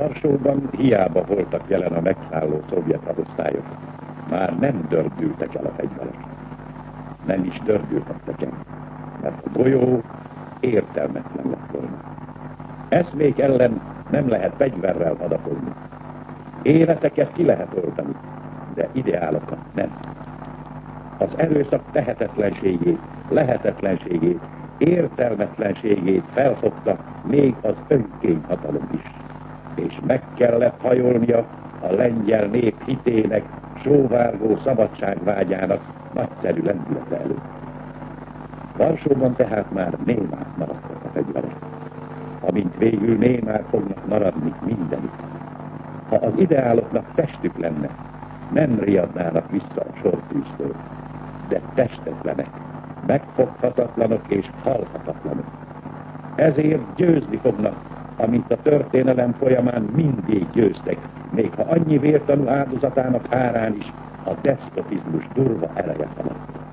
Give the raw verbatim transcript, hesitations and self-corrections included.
Varsóban hiába voltak jelen a megszálló szovjet hadosztályok, már nem dördültek el a fegyverek. Nem is dördülhettek el, mert a golyó értelmetlen lett volna. Eszmék ellen nem lehet fegyverrel hadakolni. Életeket ki lehet oltani, de ideálokat nem. Az erőszak tehetetlenségét, lehetetlenségét, értelmetlenségét felfogta még az önkényhatalom is, és meg kellett hajolnia a lengyel nép hitének, sóvárgó szabadságvágyának nagyszerű lendülete előtt. Varsóban tehát már némák maradtak a fegyverek, amint végül némák fognak maradni mindenütt. Ha az ideáloknak testük lenne, nem riadnának vissza a sortűztől, de testetlenek, megfoghatatlanok és halhatatlanok. Ezért győzni fognak, amint a történelem folyamán mindig győztek, még ha annyi vértanú áldozatának árán is a deszpotizmus durva ereje felett.